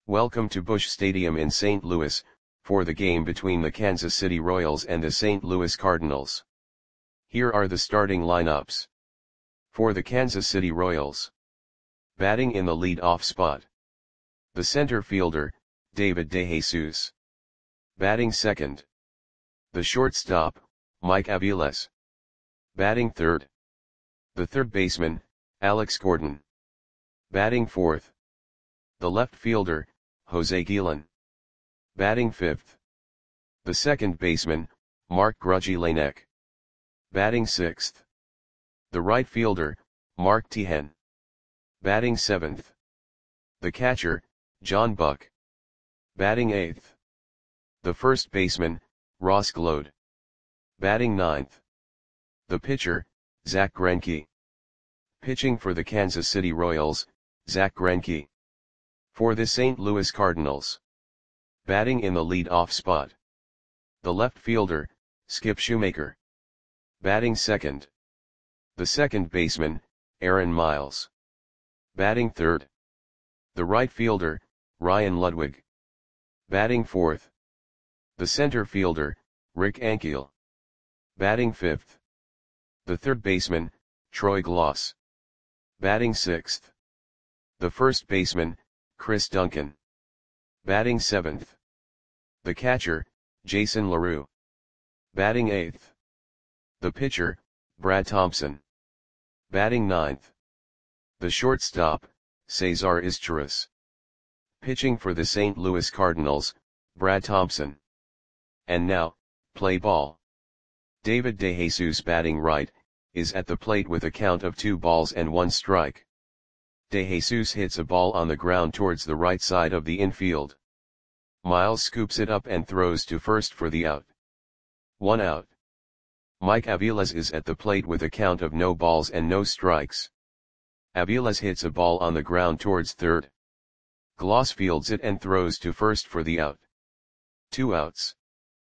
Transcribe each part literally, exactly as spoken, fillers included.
Welcome to Busch Stadium in Saint Louis, for the game between the Kansas City Royals and the Saint Louis Cardinals. Here are the starting lineups. For the Kansas City Royals. Batting in the lead-off spot. The center fielder, David DeJesus. Batting second. The shortstop, Mike Aviles. Batting third. The third baseman, Alex Gordon. Batting fourth. The left fielder, Jose Guillen. Batting fifth. The second baseman, Mark Grudzielanek. Batting sixth. The right fielder, Mark Teahen. Batting seventh. The catcher, John Buck. Batting eighth. The first baseman, Ross Gload. Batting ninth. The pitcher, Zack Greinke. Pitching for the Kansas City Royals, Zack Greinke. For the Saint Louis Cardinals. Batting in the lead-off spot. The left fielder, Skip Shoemaker. Batting second. The second baseman, Aaron Miles. Batting third. The right fielder, Ryan Ludwig. Batting fourth. The center fielder, Rick Ankiel. Batting fifth. The third baseman, Troy Glaus. Batting sixth. The first baseman, Chris Duncan. Batting seventh. The catcher, Jason LaRue. Batting eighth. The pitcher, Brad Thompson. Batting ninth. The shortstop, Cesar Izturis. Pitching for the Saint Louis Cardinals, Brad Thompson. And now, play ball. David DeJesus, batting right, is at the plate with a count of two balls and one strike. DeJesus hits a ball on the ground towards the right side of the infield. Miles scoops it up and throws to first for the out. One out. Mike Aviles is at the plate with a count of no balls and no strikes. Aviles hits a ball on the ground towards third. Glaus fields it and throws to first for the out. Two outs.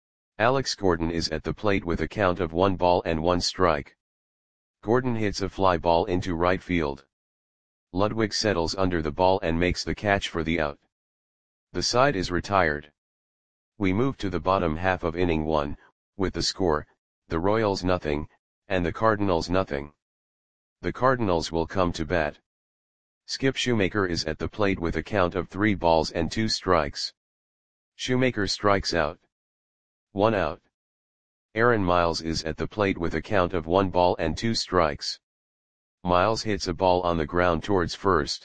Alex Gordon is at the plate with a count of one ball and one strike. Gordon hits a fly ball into right field. Ludwig settles under the ball and makes the catch for the out. The side is retired. We move to the bottom half of inning one, with the score, the Royals nothing, and the Cardinals nothing. The Cardinals will come to bat. Skip Shoemaker is at the plate with a count of three balls and two strikes. Shoemaker strikes out. One out. Aaron Miles is at the plate with a count of one ball and two strikes. Miles hits a ball on the ground towards first.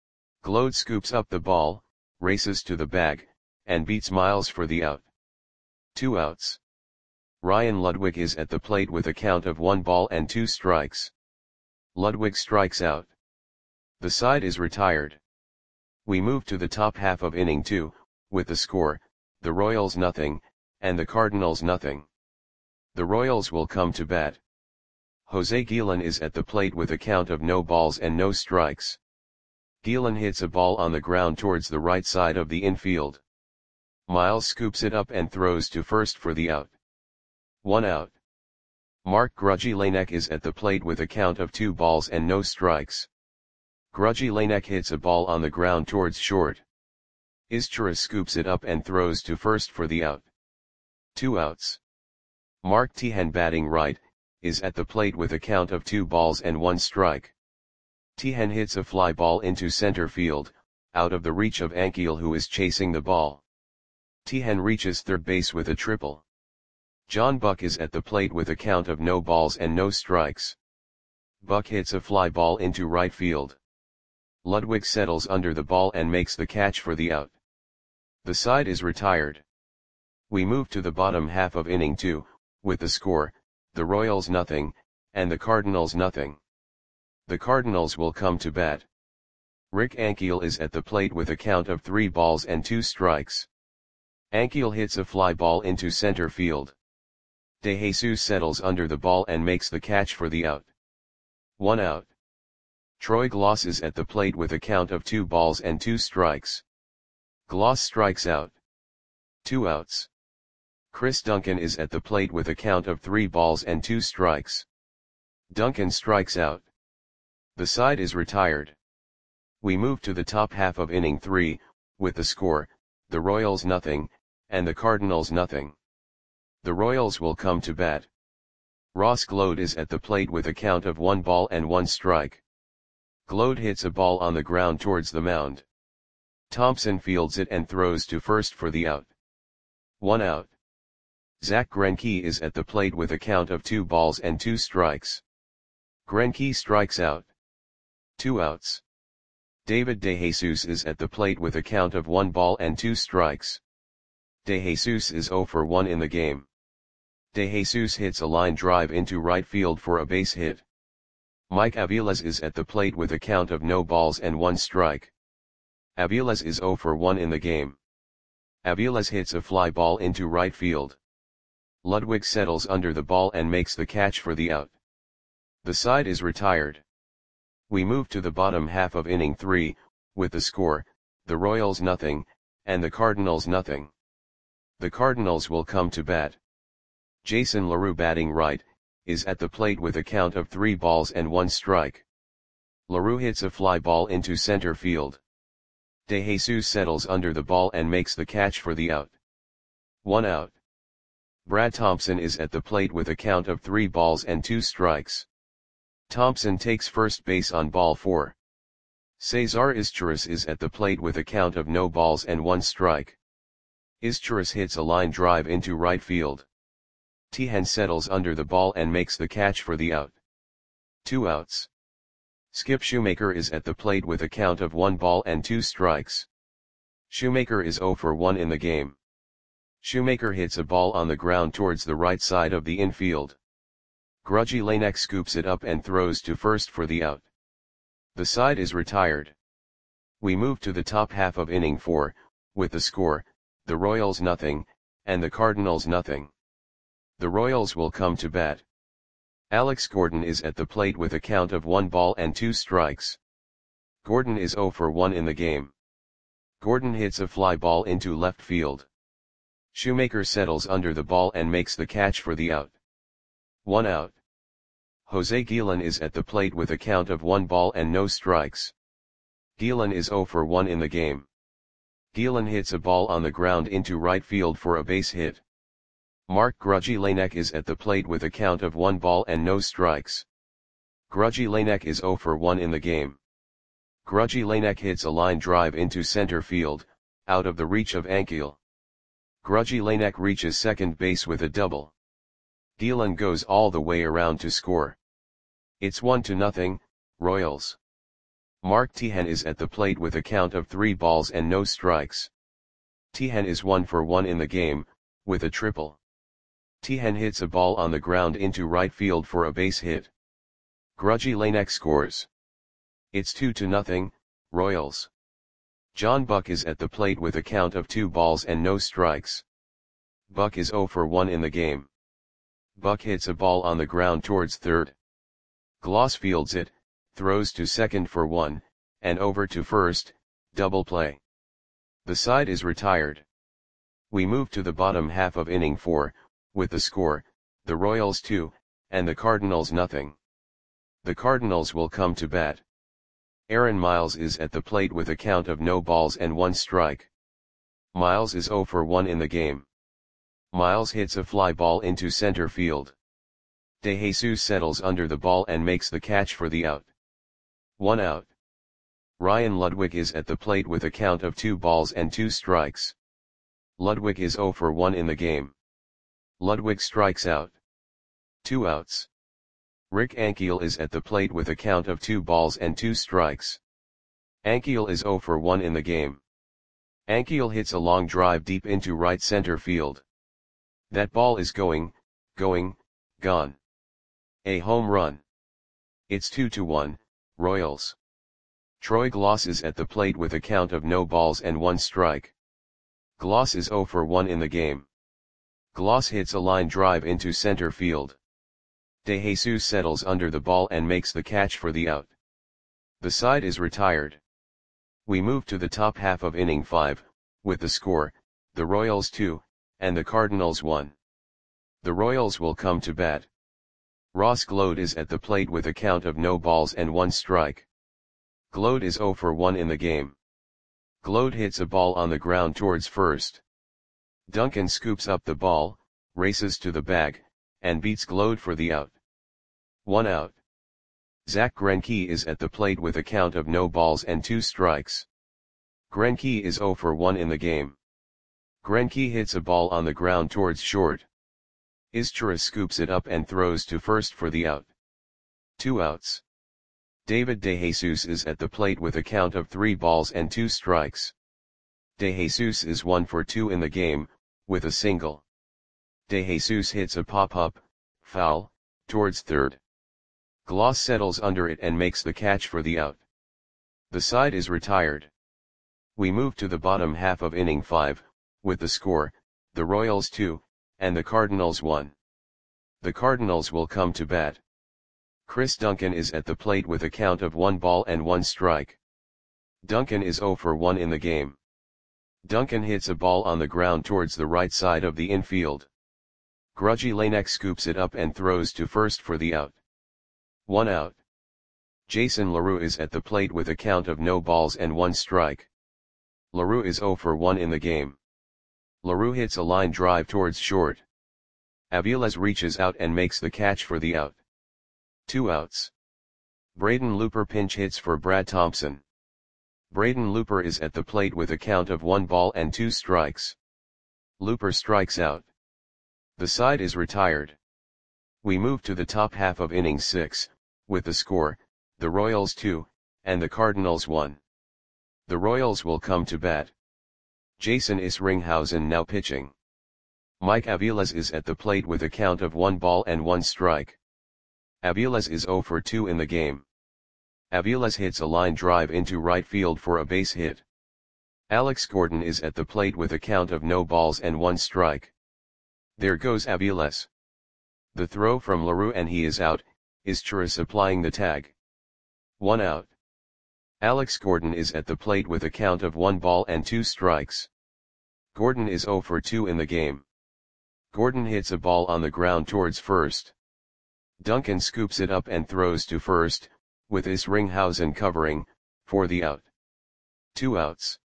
Gload scoops up the ball, races to the bag, and beats Miles for the out. Two outs. Ryan Ludwig is at the plate with a count of one ball and two strikes. Ludwig strikes out. The side is retired. We move to the top half of inning two, with the score, the Royals nothing, and the Cardinals nothing. The Royals will come to bat. Jose Guillen is at the plate with a count of no balls and no strikes. Guillen hits a ball on the ground towards the right side of the infield. Miles scoops it up and throws to first for the out. One out. Mark Grudzielanek is at the plate with a count of two balls and no strikes. Grudzielanek hits a ball on the ground towards short. Izturis scoops it up and throws to first for the out. Two outs. Mark Teahen, batting right, is at the plate with a count of two balls and one strike. Teahen hits a fly ball into center field, out of the reach of Ankiel, who is chasing the ball. Teahen reaches third base with a triple. John Buck is at the plate with a count of no balls and no strikes. Buck hits a fly ball into right field. Ludwig settles under the ball and makes the catch for the out. The side is retired. We move to the bottom half of inning two, with the score, the Royals nothing, and the Cardinals nothing. The Cardinals will come to bat. Rick Ankiel is at the plate with a count of three balls and two strikes. Ankiel hits a fly ball into center field. DeJesus settles under the ball and makes the catch for the out. One out. Troy Glaus is at the plate with a count of two balls and two strikes. Glaus strikes out. Two outs. Chris Duncan is at the plate with a count of three balls and two strikes. Duncan strikes out. The side is retired. We move to the top half of inning three, with the score, the Royals nothing, and the Cardinals nothing. The Royals will come to bat. Ross Gload is at the plate with a count of one ball and one strike. Gload hits a ball on the ground towards the mound. Thompson fields it and throws to first for the out. One out. Zach Greinke is at the plate with a count of two balls and two strikes. Greinke strikes out. Two outs. David DeJesus is at the plate with a count of one ball and two strikes. DeJesus is zero for one in the game. DeJesus hits a line drive into right field for a base hit. Mike Aviles is at the plate with a count of no balls and one strike. Aviles is zero for one in the game. Aviles hits a fly ball into right field. Ludwig settles under the ball and makes the catch for the out. The side is retired. We move to the bottom half of inning three, with the score, the Royals nothing, and the Cardinals nothing. The Cardinals will come to bat. Jason LaRue, batting right, is at the plate with a count of three balls and one strike. LaRue hits a fly ball into center field. DeJesus settles under the ball and makes the catch for the out. One out. Brad Thompson is at the plate with a count of three balls and two strikes. Thompson takes first base on ball four. Cesar Izturis is at the plate with a count of no balls and one strike. Izturis hits a line drive into right field. Tejan settles under the ball and makes the catch for the out. Two outs. Skip Shoemaker is at the plate with a count of one ball and two strikes. Shoemaker is zero for one in the game. Shoemaker hits a ball on the ground towards the right side of the infield. Grudgy Lanek scoops it up and throws to first for the out. The side is retired. We move to the top half of inning four, with the score, the Royals nothing, and the Cardinals nothing. The Royals will come to bat. Alex Gordon is at the plate with a count of one ball and two strikes. Gordon is zero for one in the game. Gordon hits a fly ball into left field. Shoemaker settles under the ball and makes the catch for the out. One out. Jose Guillen is at the plate with a count of one ball and no strikes. Guillen is zero for one in the game. Guillen hits a ball on the ground into right field for a base hit. Mark Grudgy Lanek is at the plate with a count of one ball and no strikes. Grudgy Lanek is zero for one in the game. Grudgy Lanek hits a line drive into center field, out of the reach of Ankiel. Grudgy Lanek reaches second base with a double. Guillen goes all the way around to score. It's one to nothing, Royals. Mark Tejan is at the plate with a count of three balls and no strikes. Tejan is one for one in the game, with a triple. Tejan hits a ball on the ground into right field for a base hit. Grudgy Lanek scores. It's two to nothing, Royals. John Buck is at the plate with a count of two balls and no strikes. Buck is zero for one in the game. Buck hits a ball on the ground towards third. Gloss fields it, throws to second for one, and over to first, double play. The side is retired. We move to the bottom half of inning four, with the score, the Royals two, and the Cardinals nothing. The Cardinals will come to bat. Aaron Miles is at the plate with a count of no balls and one strike. Miles is zero for one in the game. Miles hits a fly ball into center field. DeJesus settles under the ball and makes the catch for the out. One out. Ryan Ludwig is at the plate with a count of two balls and two strikes. Ludwig is zero for one in the game. Ludwig strikes out. Two outs. Rick Ankiel is at the plate with a count of two balls and two strikes. Ankiel is zero for one in the game. Ankiel hits a long drive deep into right center field. That ball is going, going, gone. A home run. It's two to one, Royals. Troy Gloss is at the plate with a count of no balls and one strike. Gloss is zero for one in the game. Gloss hits a line drive into center field. DeJesus settles under the ball and makes the catch for the out. The side is retired. We move to the top half of inning five, with the score, the Royals two, and the Cardinals one. The Royals will come to bat. Ross Gload is at the plate with a count of no balls and one strike. Gload is zero for one in the game. Glode hits a ball on the ground towards first. Duncan scoops up the ball, races to the bag, and beats Glode for the out. One out. Zach Greinke is at the plate with a count of no balls and two strikes. Greinke is zero for one in the game. Greinke hits a ball on the ground towards short. Izturis scoops it up and throws to first for the out. Two outs. David DeJesus is at the plate with a count of three balls and two strikes. DeJesus is one for two in the game, with a single. DeJesus hits a pop-up, foul, towards third. Gloss settles under it and makes the catch for the out. The side is retired. We move to the bottom half of inning five, with the score, the Royals two, and the Cardinals one. The Cardinals will come to bat. Chris Duncan is at the plate with a count of one ball and one strike. Duncan is zero for one in the game. Duncan hits a ball on the ground towards the right side of the infield. Grudgy Lanek scoops it up and throws to first for the out. One out. Jason LaRue is at the plate with a count of no balls and one strike. LaRue is zero for one in the game. LaRue hits a line drive towards short. Aviles reaches out and makes the catch for the out. Two outs. Braden Looper pinch hits for Brad Thompson. Braden Looper is at the plate with a count of one ball and two strikes. Looper strikes out. The side is retired. We move to the top half of inning six, with the score, the Royals two, and the Cardinals one. The Royals will come to bat. Jason Isringhausen now pitching. Mike Aviles is at the plate with a count of one ball and one strike. Aviles is zero for two in the game. Aviles hits a line drive into right field for a base hit. Alex Gordon is at the plate with a count of no balls and one strike. There goes Aviles. The throw from LaRue and he is out, Izturis applying the tag. One out. Alex Gordon is at the plate with a count of one ball and two strikes. Gordon is zero for two in the game. Gordon hits a ball on the ground towards first. Duncan scoops it up and throws to first, with Isringhausen covering, for the out. Two outs.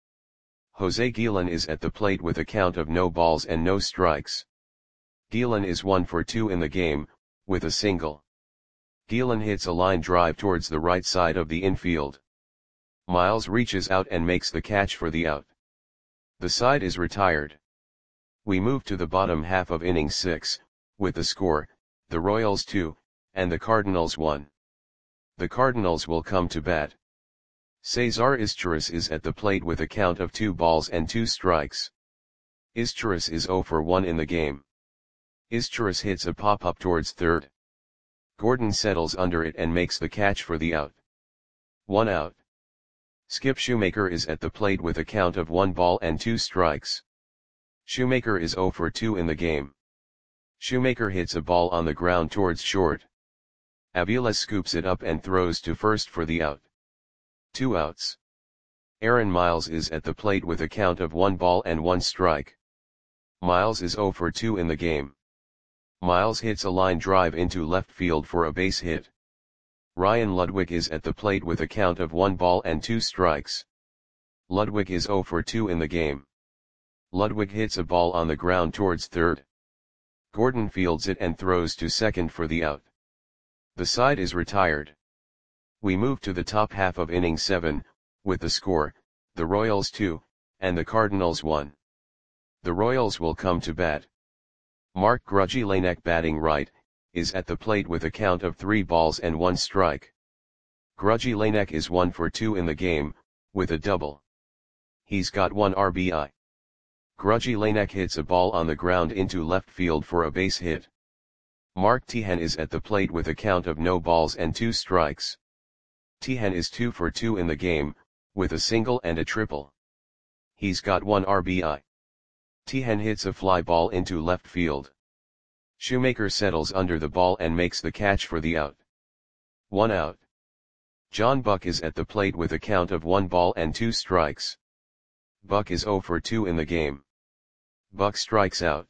Jose Guillen is at the plate with a count of no balls and no strikes. Guillen is one for two in the game, with a single. Guillen hits a line drive towards the right side of the infield. Miles reaches out and makes the catch for the out. The side is retired. We move to the bottom half of inning six, with the score, the Royals two, and the Cardinals one. The Cardinals will come to bat. Cesar Izturis is at the plate with a count of two balls and two strikes. Izturis is zero for one in the game. Izturis hits a pop-up towards third. Gordon settles under it and makes the catch for the out. One out. Skip Shoemaker is at the plate with a count of one ball and two strikes. Shoemaker is zero for two in the game. Shoemaker hits a ball on the ground towards short. Aviles scoops it up and throws to first for the out. Two outs. Aaron Miles is at the plate with a count of one ball and one strike. Miles is zero for two in the game. Miles hits a line drive into left field for a base hit. Ryan Ludwig is at the plate with a count of one ball and two strikes. Ludwig is zero for two in the game. Ludwig hits a ball on the ground towards third. Gordon fields it and throws to second for the out. The side is retired. We move to the top half of inning seven, with the score, the Royals two, and the Cardinals one. The Royals will come to bat. Mark Grudgy Lanek batting right, is at the plate with a count of three balls and one strike. Grudgy Lanek is one for two in the game, with a double. He's got one R B I. Grudgy Lanek hits a ball on the ground into left field for a base hit. Mark Teahen is at the plate with a count of no balls and two strikes. Teahen is two for two in the game, with a single and a triple. He's got one R B I. Teahen hits a fly ball into left field. Shoemaker settles under the ball and makes the catch for the out. One out. John Buck is at the plate with a count of one ball and two strikes. Buck is zero for two in the game. Buck strikes out.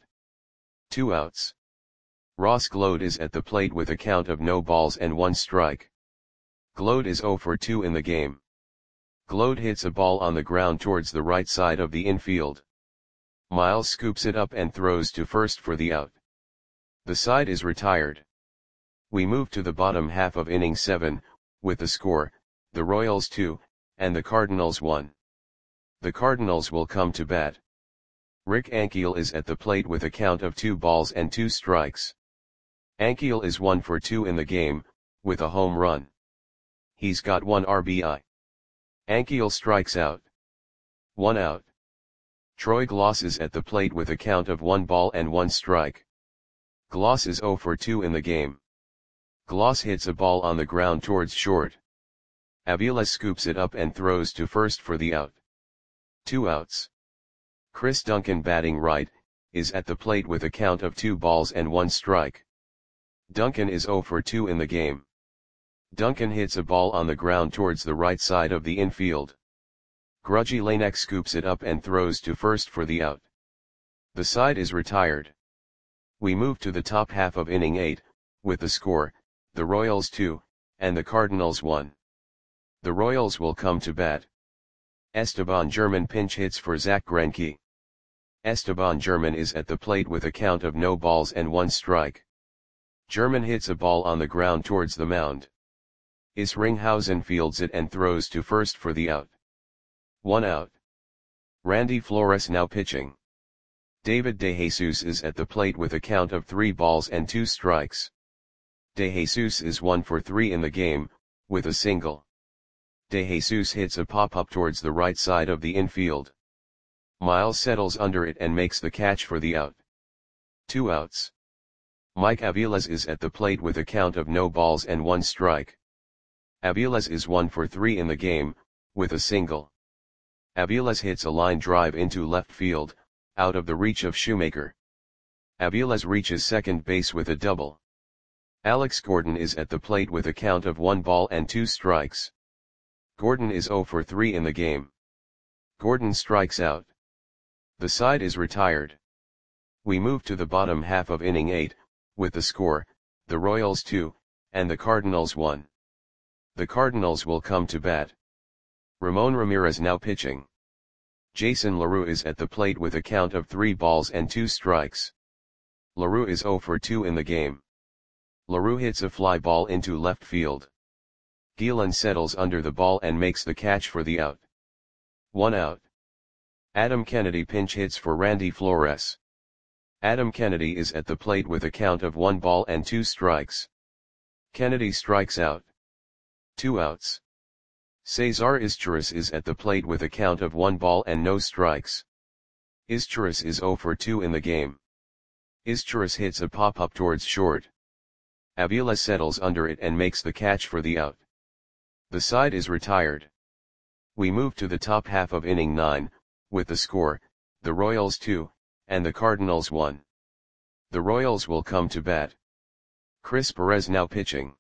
Two outs. Ross Glode is at the plate with a count of no balls and one strike. Glode is zero for two in the game. Glode hits a ball on the ground towards the right side of the infield. Miles scoops it up and throws to first for the out. The side is retired. We move to the bottom half of inning seven, with the score, the Royals two, and the Cardinals one. The Cardinals will come to bat. Rick Ankiel is at the plate with a count of two balls and two strikes. Ankiel is one for two in the game, with a home run. He's got one R B I. Ankiel strikes out. One out. Troy Gloss is at the plate with a count of one ball and one strike. Gloss is zero for two in the game. Gloss hits a ball on the ground towards short. Avila scoops it up and throws to first for the out. Two outs. Chris Duncan, batting right, is at the plate with a count of two balls and one strike. Duncan is zero for two in the game. Duncan hits a ball on the ground towards the right side of the infield. Grudgy Lanek scoops it up and throws to first for the out. The side is retired. We move to the top half of inning eight, with the score, the Royals two, and the Cardinals one. The Royals will come to bat. Esteban German pinch hits for Zach Greinke. Esteban German is at the plate with a count of no balls and one strike. German hits a ball on the ground towards the mound. Isringhausen fields it and throws to first for the out. One out. Randy Flores now pitching. David DeJesus is at the plate with a count of three balls and two strikes. DeJesus is one for three in the game, with a single. DeJesus hits a pop-up towards the right side of the infield. Miles settles under it and makes the catch for the out. Two outs. Mike Aviles is at the plate with a count of no balls and one strike. Aviles is one for three in the game, with a single. Aviles hits a line drive into left field, out of the reach of Shoemaker. Aviles reaches second base with a double. Alex Gordon is at the plate with a count of one ball and two strikes. Gordon is zero for three in the game. Gordon strikes out. The side is retired. We move to the bottom half of inning eight, with the score, the Royals two, and the Cardinals one. The Cardinals will come to bat. Ramon Ramirez now pitching. Jason LaRue is at the plate with a count of three balls and two strikes. LaRue is zero for two in the game. LaRue hits a fly ball into left field. Gielan settles under the ball and makes the catch for the out. One out. Adam Kennedy pinch hits for Randy Flores. Adam Kennedy is at the plate with a count of one ball and two strikes. Kennedy strikes out. Two outs. Cesar Izturis is at the plate with a count of one ball and no strikes. Izturis is zero for two in the game. Izturis hits a pop-up towards short. Avila settles under it and makes the catch for the out. The side is retired. We move to the top half of inning nine, with the score, the Royals two, and the Cardinals one. The Royals will come to bat. Chris Perez now pitching.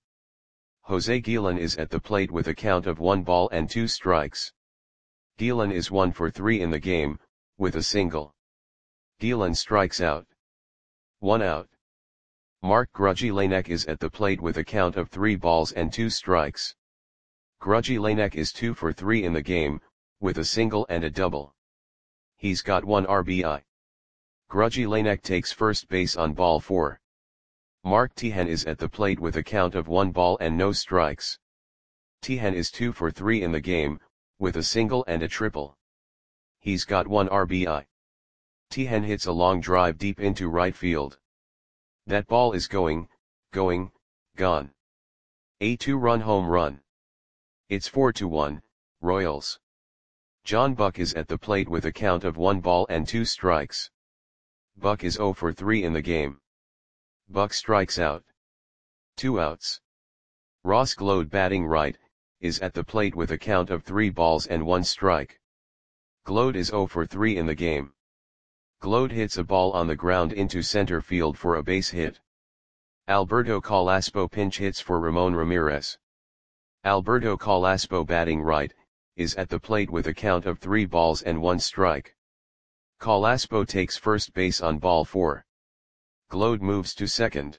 Jose Gielan is at the plate with a count of one ball and two strikes. Gielan is one for three in the game, with a single. Gielan strikes out. One out. Mark Grudgy Lanek is at the plate with a count of three balls and two strikes. Grudgy Lanek is two for three in the game, with a single and a double. He's got one R B I. Grudgy Lanek takes first base on ball four. Mark Tehan is at the plate with a count of one ball and no strikes. Tehan is two for three in the game, with a single and a triple. He's got one R B I. Tehan hits a long drive deep into right field. That ball is going, going, gone. A two-run home run. It's four to one, Royals. John Buck is at the plate with a count of one ball and two strikes. Buck is zero for three in the game. Buck strikes out. Two outs. Ross Glode, batting right, is at the plate with a count of three balls and one strike. Glode is zero for three in the game. Glode hits a ball on the ground into center field for a base hit. Alberto Calaspo pinch hits for Ramon Ramirez. Alberto Calaspo, batting right, is at the plate with a count of three balls and one strike. Calaspo takes first base on ball four. Glode moves to second.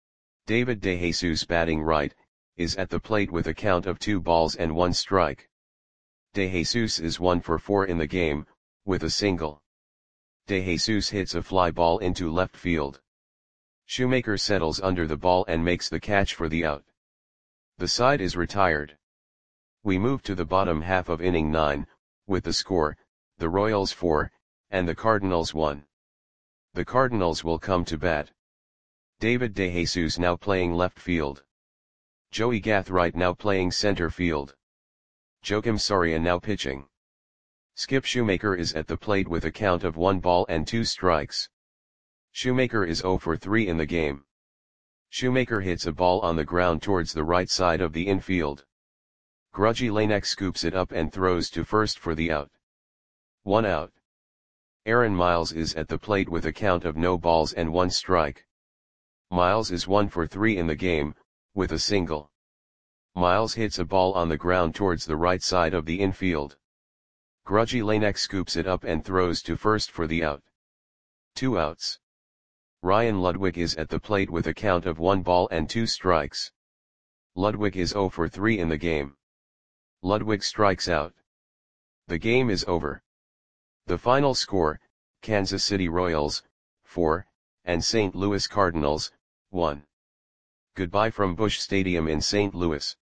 David DeJesus, batting right, is at the plate with a count of two balls and one strike. De Jesus is one for four in the game, with a single. De Jesus hits a fly ball into left field. Shoemaker settles under the ball and makes the catch for the out. The side is retired. We move to the bottom half of inning nine, with the score, the Royals four, and the Cardinals one. The Cardinals will come to bat. David De Jesus now playing left field. Joey Gathright now playing center field. Joakim Soria now pitching. Skip Shoemaker is at the plate with a count of one ball and two strikes. Shoemaker is zero for three in the game. Shoemaker hits a ball on the ground towards the right side of the infield. Grudgy Lanek scoops it up and throws to first for the out. One out. Aaron Miles is at the plate with a count of no balls and one strike. Miles is one for three in the game, with a single. Miles hits a ball on the ground towards the right side of the infield. Grudgy Lanek scoops it up and throws to first for the out. Two outs. Ryan Ludwig is at the plate with a count of one ball and two strikes. Ludwig is zero for three in the game. Ludwig strikes out. The game is over. The final score, Kansas City Royals, four, and Saint Louis Cardinals, one. Goodbye from Busch Stadium in Saint Louis.